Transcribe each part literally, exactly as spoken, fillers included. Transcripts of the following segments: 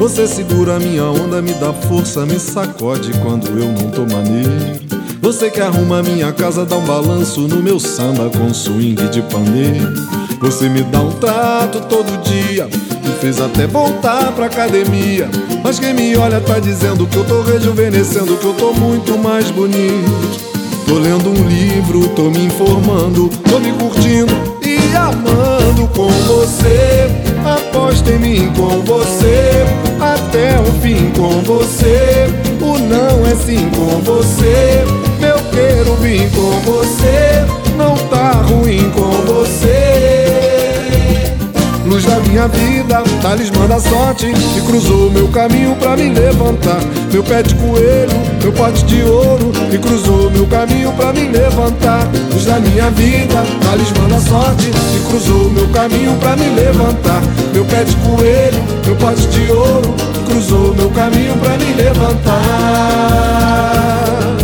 Você segura minha onda, me dá força, me sacode quando eu não tô maneiro. Você que arruma minha casa, dá um balanço no meu samba com swing de pandeiro. Você me dá um trato todo dia, me fez até voltar pra academia. Mas quem me olha tá dizendo que eu tô rejuvenescendo, que eu tô muito mais bonito. Tô lendo um livro, tô me informando, tô me curtindo e amando com você. Aposta em mim com você, até o fim com você. O não é sim com você, meu quero vir com você. Não tá ruim com você. Luz da minha vida, talismã da sorte, que cruzou meu caminho pra me levantar. Meu pé de coelho, meu pote de ouro, que cruzou meu caminho pra me levantar. Luz da minha vida, talismã da sorte, que cruzou meu caminho pra me levantar. Meu pé de coelho, meu pote de ouro, que cruzou meu caminho pra me levantar.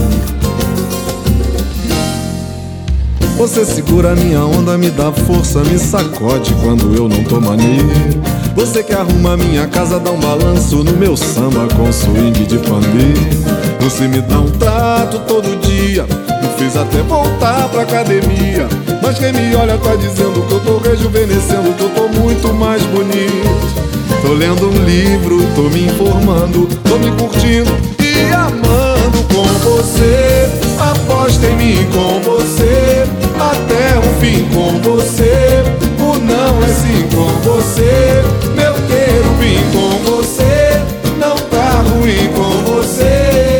Você segura minha onda, me dá força, me sacode quando eu não tô maneiro. Você que arruma minha casa, dá um balanço no meu samba com swing de pandeiro. Você me dá um trato todo dia, me fez até voltar pra academia. Mas quem me olha tá dizendo que eu tô rejuvenescendo, que eu tô muito mais bonito. Tô lendo um livro, tô me informando, tô me curtindo e amando com você. Aposta em mim com você, até o fim com você. O não é sim com você, meu quero vir com você. Não tá ruim com você.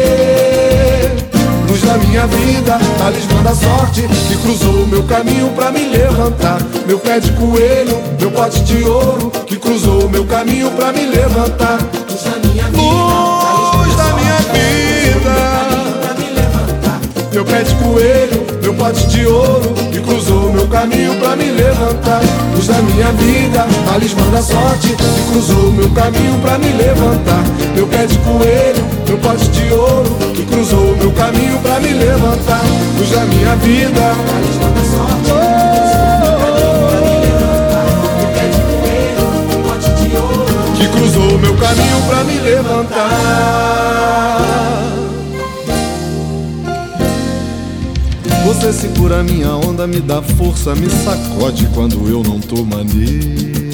Luz da minha vida, talismã da sorte, que cruzou meu caminho pra me levantar. Meu pé de coelho, meu pote de ouro, que cruzou meu caminho pra me levantar. Luz da minha vida, luz da minha vida. Meu pé de coelho, meu pote de ouro, que cruzou meu caminho pra me levantar. Luz da minha vida, talismã da sorte, que cruzou meu caminho pra me levantar. Meu pé de coelho, meu pote de ouro, que cruzou meu caminho pra me levantar. Luz da minha vida, talismã da sorte, que cruzou meu caminho pra me levantar. Você segura minha onda, me dá força, me sacode quando eu não tô maneiro.